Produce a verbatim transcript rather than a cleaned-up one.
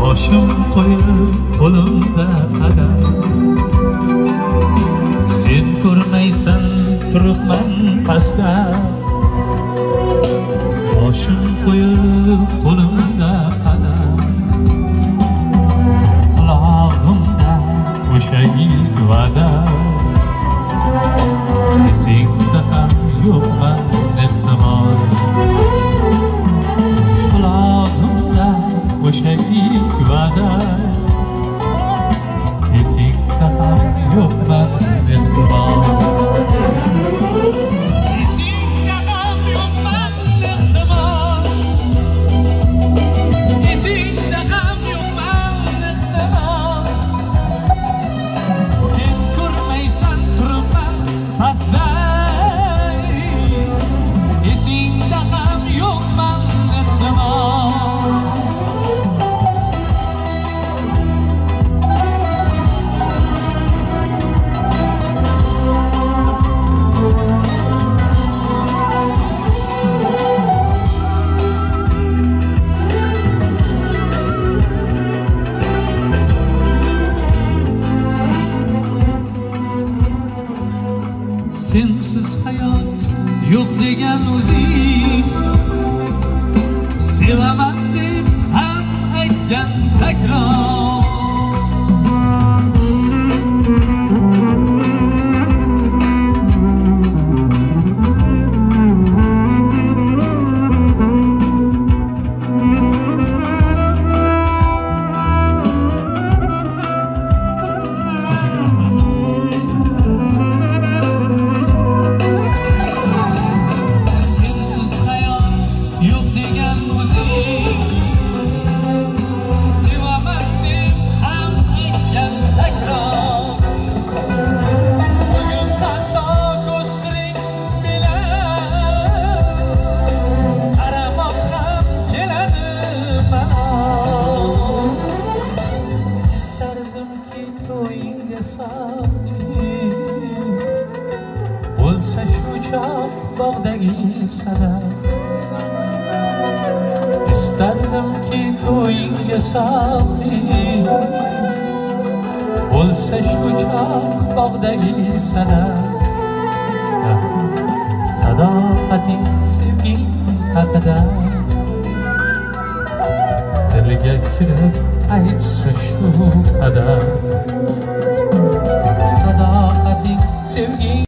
boshim qo'yib qo'limda qadam, sen ko'rmaysan turibman pastda, boshim qo'yib qo'limda qadam, qulog'imda o'sha ilk va'da, esingda ham yo'qman ehtimol, qulog'imda o'sha ilk va'da, esingda ham yo'qman ehtimol. Sensiz hayot yo'q degan o'zing, sevaman deb ham aytgan takror. Bo'lsa shu choq bog'dagi sadaf, istardimki to'yingga sog'lik, bo'lsa shu choq bog'dagi sadaf, sadoqating sevging haqida tilga kirib aytsa shu qadar, sadoqating